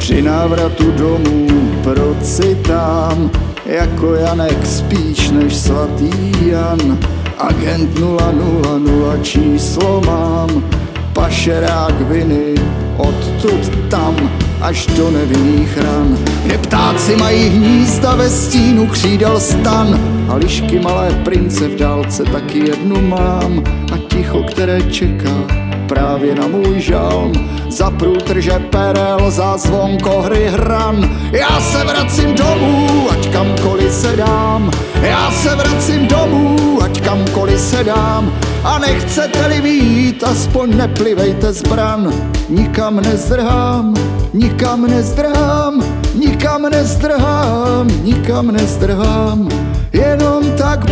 Při návratu domů procitám, jako Janek spíš než svatý Jan. Agent 000 číslo mám, pašerák viny odtud tam až do nevinných ran. Kde ptáci mají hnízda ve stínu křídel stan a lišky malé prince v dálce taky jednu mám. A ticho, které čeká právě na můj žalm, za průtrže perel, za zvonko hry hran. Já se vracím domů, ať kamkoliv se dám. Já se vracím domů, ať kamkoliv se dám. A nechcete-li vyjít, aspoň neplivejte zbran. Nikam nezdrhám, nikam nezdrhám, nikam nezdrhám, nikam nezdrhám. Jenom tak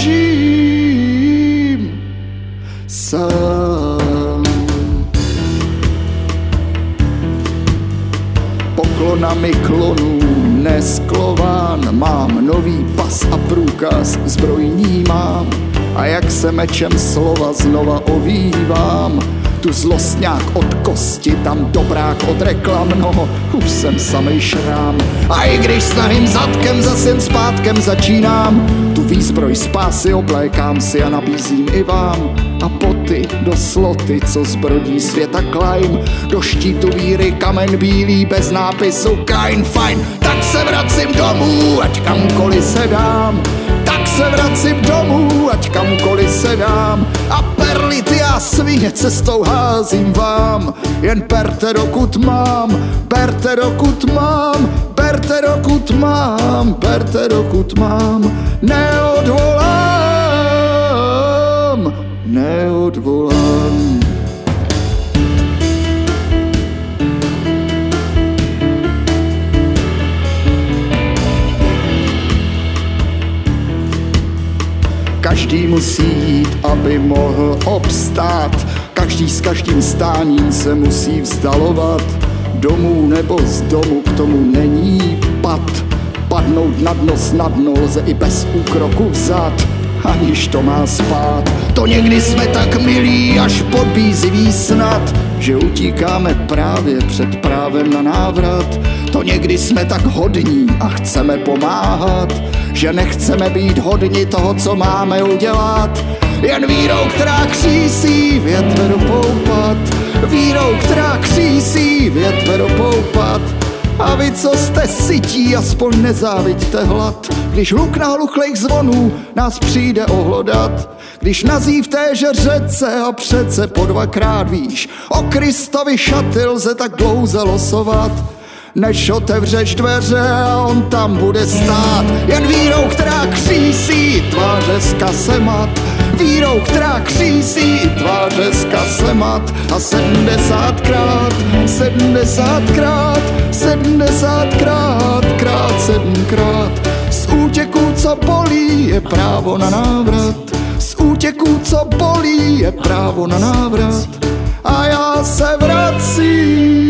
běžím sám. Poklonami klonů nesklován, mám nový pas a průkaz zbrojní mám. A jak se mečem slova znova ovívám, tu zlostňák od kosti, tam dobrák od reklam, no, už jsem samej šrám. A i když s nahým zadkem zas jen zpátkem začínám, tu výzbroj spásy oblékám si a nabízím i vám. A poty do sloty, co zbrodí světa klajm, do štítu víry kamen bílý bez nápisu Kain, fajn. Tak se vracím domů, ať kamkoliv se dám. Tak se vracím domů, ať kamkoliv se dám. A perly ty a svině cestou házím vám. Jen berte dokud mám, berte dokud mám, berte dokud mám, berte dokud mám. Neodvolám, neodvolám. Každý musí jít, aby mohl obstát. Každý s každým stáním se musí vzdalovat. Domů nebo z domu k tomu není pad. Padnout na dno snadno lze i bez úkroku vzad, aniž to má spát. To někdy jsme tak milí, až podbízivý snad, že utíkáme právě před právem na návrat. To někdy jsme tak hodní a chceme pomáhat, že nechceme být hodni toho, co máme udělat. Jen vírou, která křísí větve do poupat, vírou, která křísí větve do poupat. A vy, co jste sytí, aspoň nezáviďte hlad, když hluk nahluchlejch zvonů nás přijde ohlodat. Když nazí v téže řece a přece po dvakrát víš, o Kristovi šaty lze tak dlouze losovat, než otevřeš dveře a on tam bude stát. Jen vírou, která křísí tváře z kasemat, vírou, která křísí tváře z kasemat. A 70krát, 70krát, 70krát, krát 7krát. Z útěků, co bolí, je právo na návrat. Z útěků, co bolí, je právo na návrat. A já se vracím